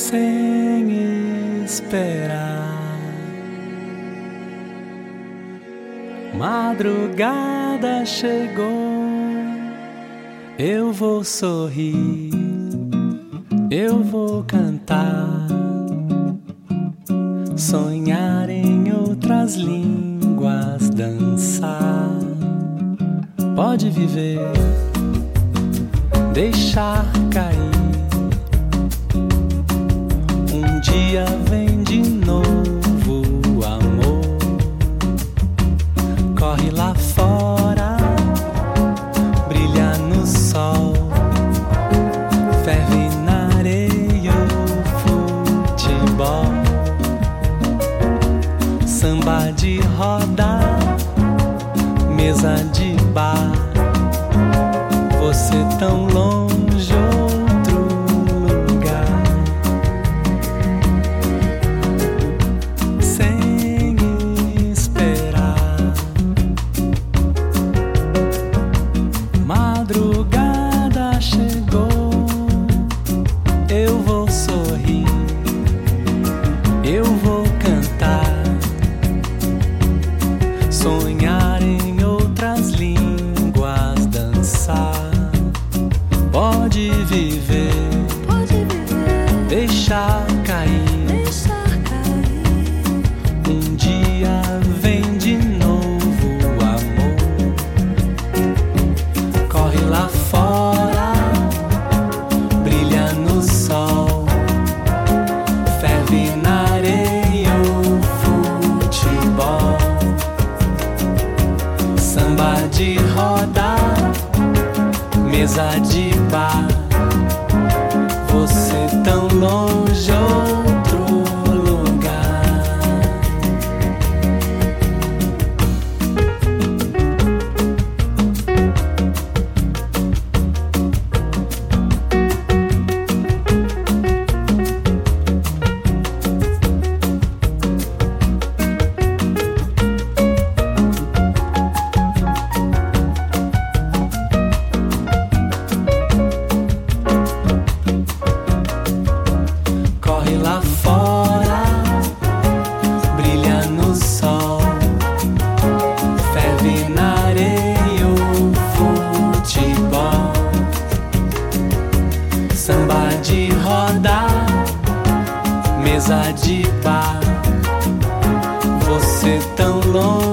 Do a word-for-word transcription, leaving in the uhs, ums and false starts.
sem esperar. Madrugada chegou, eu vou sorrir, eu vou cantar, sonhar em outras línguas, dançar. Pode viver, deixar cair. Um dia vem de novo o amor. Corre lá fora, brilha no sol, ferve na areia o futebol. Samba de roda, mesa de bar. Você tão longe, outro lugar. Sem esperar. Madrugada chegou, eu vou sorrir, eu vou cantar, sonhar em outras línguas, dançar. Pode viver, pode viver, deixar cair, deixar cair. Um dia vem de novo o amor. Corre lá fora, brilha no sol, ferve na areia o futebol. Samba de roda, mesa de bar. Você tão longe, outro lugar. Corre lá fora, brilha no sol, ferve na areia o futebol. Samba de roda, mesa de bar. Você tão longe,